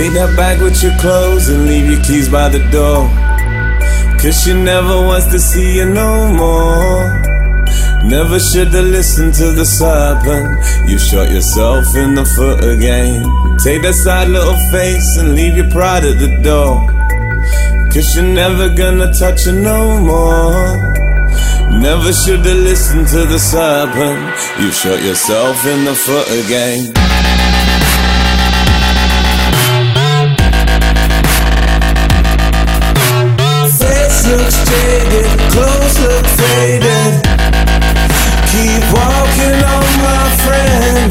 Take that bag with your clothes and leave your keys by the door. Cause she never wants to see you no more. Never should've listened to the serpent. You shot yourself in the foot again. Take that sad little face and leave your pride at the door. Cause you're never gonna touch her no more. Never should've listened to the serpent. You shot yourself in the foot again. Face looks jaded, clothes look faded. Keep walking on, my friend.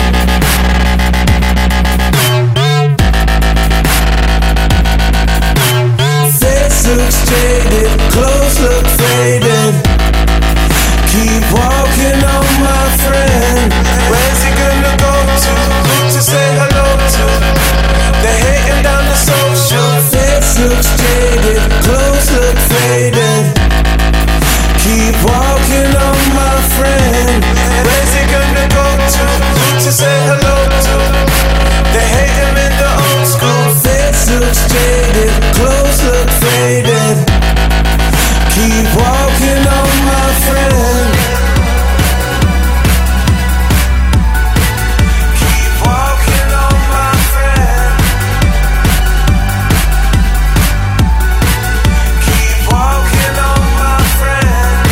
Face looks jaded, clothes look faded. Keep walking on, my friend. Where's he gonna go to say hello to? They're hating down the social. Face looks jaded, clothes look faded. Keep walking on, my friend. Where's he gonna go to say hello to? They hate him in the old school. Face looks jaded, clothes look faded. Keep walking on, my friend. Keep walking on, my friend. Keep walking on, my friend.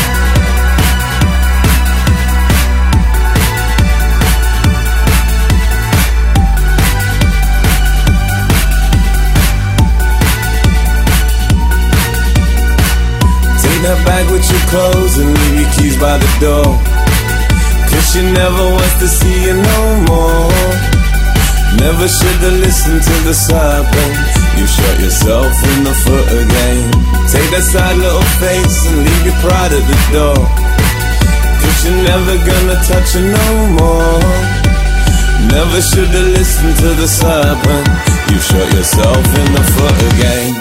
Take that bag with your clothes and leave your keys by the door. Cause she never wants to see you no more. Never should've listened to the serpent. You shot yourself in the foot again. Take that sad little face and leave your pride at the door. Cause you're never gonna touch her no more. Never should've listened to the serpent. You shot yourself in the foot again.